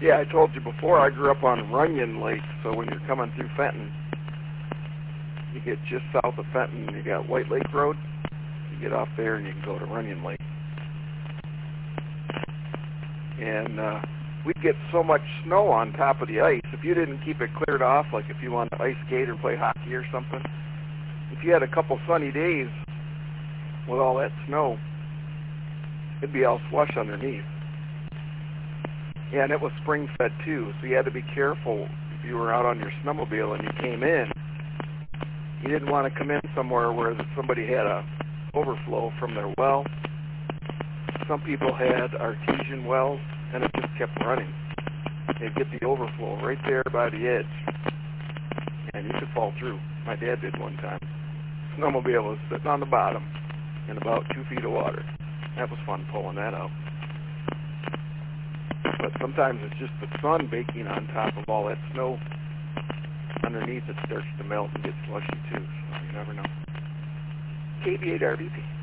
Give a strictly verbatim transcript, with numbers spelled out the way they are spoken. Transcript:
Yeah, I told you before, I grew up on Runyon Lake, so when you're coming through Fenton, you get just south of Fenton, you got White Lake Road. You get off there and you can go to Runyon Lake. And uh, we'd get so much snow on top of the ice, if you didn't keep it cleared off, like if you wanted to ice skate or play hockey or something, if you had a couple sunny days with all that snow, it'd be all slush underneath. Yeah, and it was spring-fed too, so you had to be careful if you were out on your snowmobile and you came in. You didn't want to come in somewhere where somebody had a overflow from their well. Some people had artesian wells, and it just kept running. They'd get the overflow right there by the edge, and you could fall through. My dad did one time. Snowmobile was sitting on the bottom in about two feet of water. That was fun pulling that out. But sometimes it's just the sun baking on top of all that snow. Underneath it starts to melt and get slushy too, so you never know. K B eight R B P.